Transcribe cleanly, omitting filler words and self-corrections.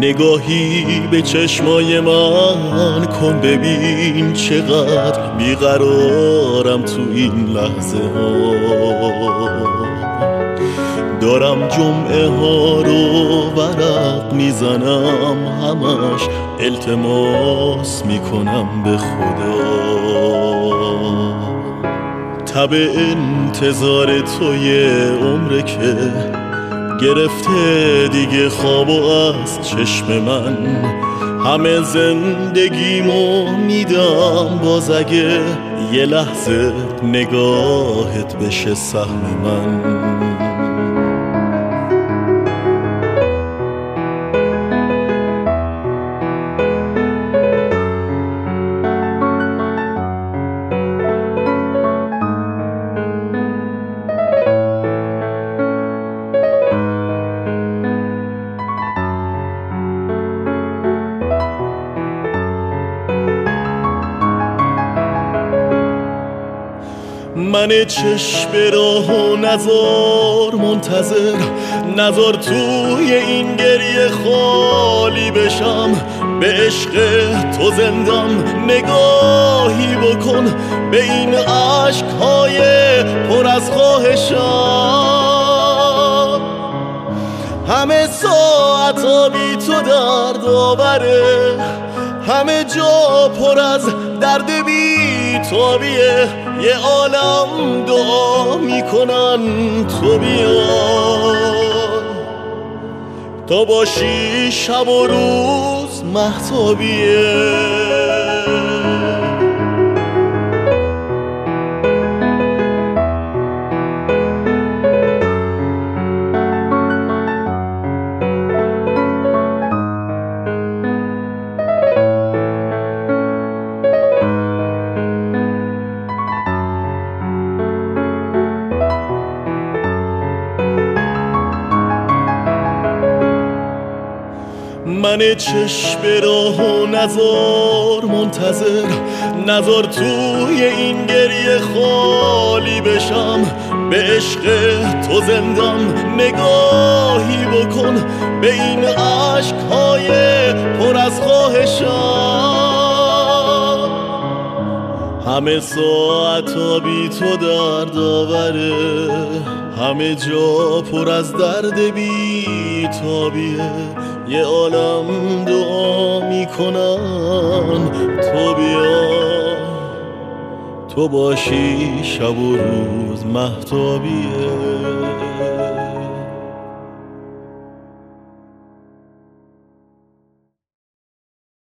نگاهی به چشمای من کن، ببین چقدر بیقرارم تو این لحظه ها. دارم جمعه ها رو ورق میزنم، همش التماس میکنم به خدا. تب انتظار توی عمره که گرفته دیگه خوابو از چشم من. همه زندگیمو میدم باز اگه یه لحظه نگاهت بشه سهم من. من چشم راه و نزار منتظر، نزار توی این گریه خالی بشم. به عشق تو زندم، نگاهی بکن به این عشقهای پر از خواهشم. همه ساعتا بی تو درد آوره، همه جا پر از درد بی تابیه. یه عالم دعا میکنن تو بیای، تا باشی شب و روز مهتابیه. من چشم راه و نزار منتظر، نزار توی این گریه خالی بشم. به عشق تو زندم، نگاهی بکن به این عشقهای پر از خواهشم. همه ساعتا بی تو درد آوره، همه جا پر از درد بی تابیه. یه عالم دعا میکنن تو بیا، تو باشی شب و روز مهتابیه.